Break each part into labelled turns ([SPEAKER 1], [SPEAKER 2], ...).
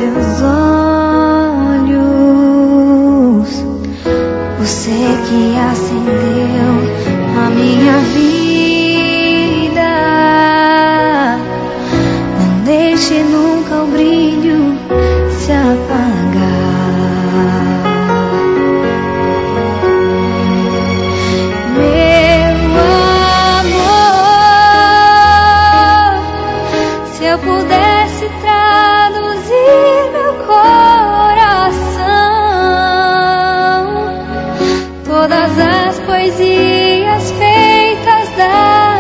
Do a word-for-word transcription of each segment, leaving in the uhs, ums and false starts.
[SPEAKER 1] teus olhos, você que acendeu a minha vida. Não deixe nunca o brilho se apagar. Meu amor, se eu pudesse traduzir meu coração, todas as poesias feitas da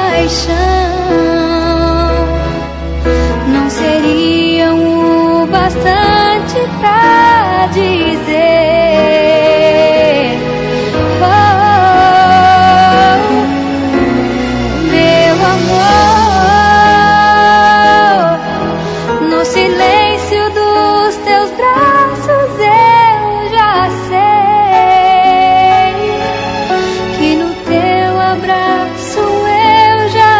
[SPEAKER 1] paixão não seriam o bastante pra dizer oh, meu amor, no silêncio dos teus braços eu já sei que no teu abraço eu já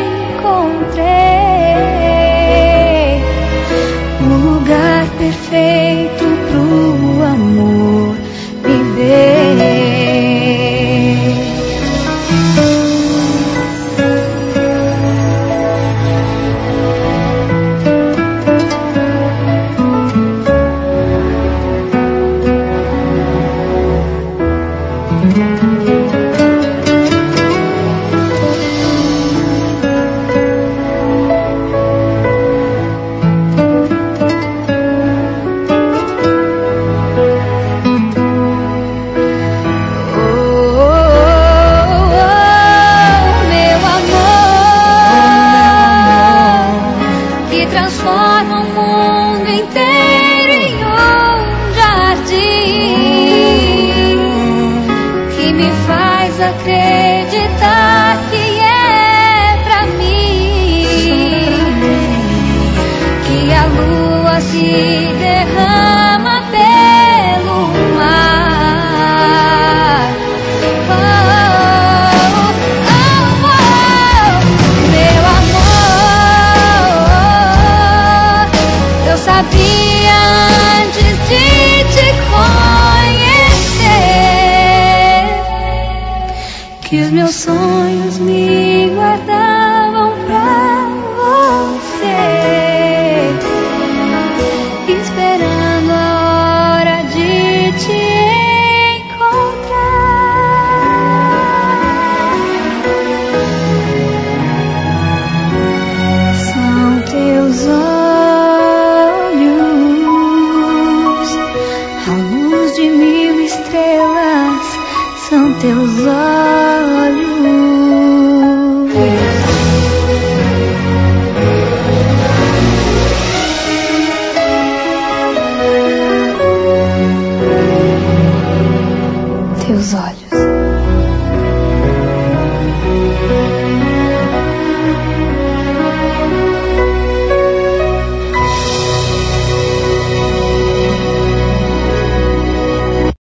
[SPEAKER 1] encontrei o lugar perfeito pro amor viver. Transforma o mundo inteiro em um jardim que me faz acreditar que é pra mim, que a lua se derrama pelo mar. Oh, oh, oh, meu amor, eu sabia antes de te conhecer que os meus sonhos me guardavam pra você, esperando a hora de te encontrar. São teus olhos, a luz de mil estrelas, são teus olhos.